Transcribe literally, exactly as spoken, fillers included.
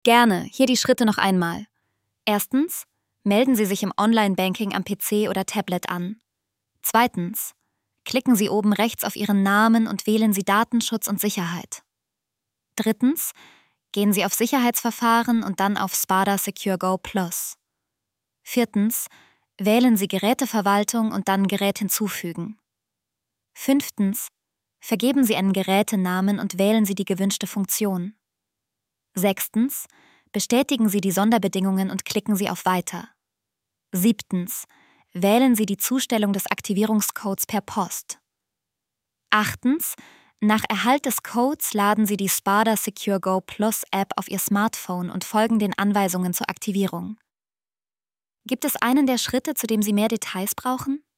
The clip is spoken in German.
Gerne, hier die Schritte noch einmal. Erstens, melden Sie sich im Online-Banking am P C oder Tablet an. Zweitens, klicken Sie oben rechts auf Ihren Namen und wählen Sie Datenschutz und Sicherheit. Drittens, gehen Sie auf Sicherheitsverfahren und dann auf Spada Secure Go Plus. Viertens, wählen Sie Geräteverwaltung und dann Gerät hinzufügen. Fünftens, vergeben Sie einen Gerätenamen und wählen Sie die gewünschte Funktion. Sechstens, bestätigen Sie die Sonderbedingungen und klicken Sie auf Weiter. Siebtens, wählen Sie die Zustellung des Aktivierungscodes per Post. Achtens, nach Erhalt des Codes laden Sie die Spada Secure Go Plus App auf Ihr Smartphone und folgen den Anweisungen zur Aktivierung. Gibt es einen der Schritte, zu dem Sie mehr Details brauchen?